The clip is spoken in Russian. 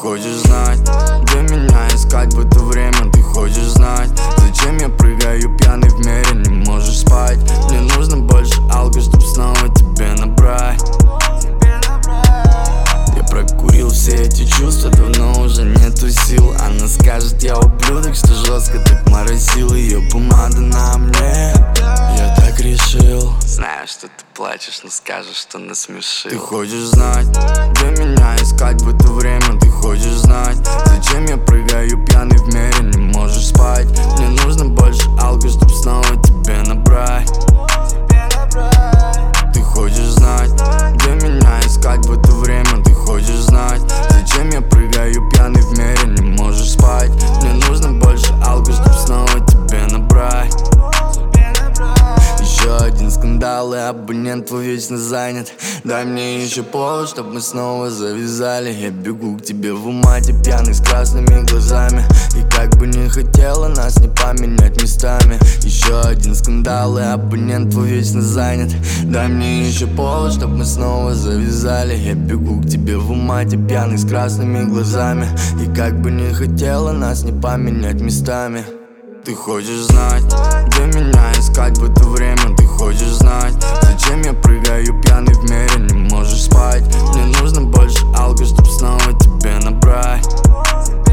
хочешь знать, где меня искать в это время? Ты хочешь знать, зачем я прыгаю пьяный в мере? Не можешь спать, мне нужно больше алко, чтоб снова тебе набрать. Я прокурил все эти чувства, давно уже нету сил. Она скажет, я ублюдок, что жестко так моросил. Ее помада на мне, я так решил. Знаю, что ты плачешь, но скажешь, что насмешил. Ты хочешь знать, где меня искать в это время? Ты хочешь знать, зачем я прыгаю пьяный в мере? Не можешь спать, мне нужно больше алко, чтоб снова тебе набрать. Ты хочешь знать, где меня искать в это время? Ты хочешь знать, зачем я прыгаю пьяный в мере? Не можешь спать, мне нужно больше алко, чтоб снова тебе набрать. Еще один скандал, и абонент твой вечно занят. Дай мне еще повод, чтоб мы снова завязали. Я бегу к тебе в умате, пьяный с красными глазами. И как бы не хотела нас не поменять местами. Еще один скандал, и абонент твой вечно занят. Дай мне еще повод, чтоб мы снова завязали. Я бегу к тебе в умате, пьяный с красными глазами. И как бы не хотела нас не поменять местами. Ты хочешь знать, где меня искать в это время? Ты хочешь знать, зачем я прыгаю пьяный в мере? Не можешь спать, мне нужно больше алко, чтоб снова тебе набрать.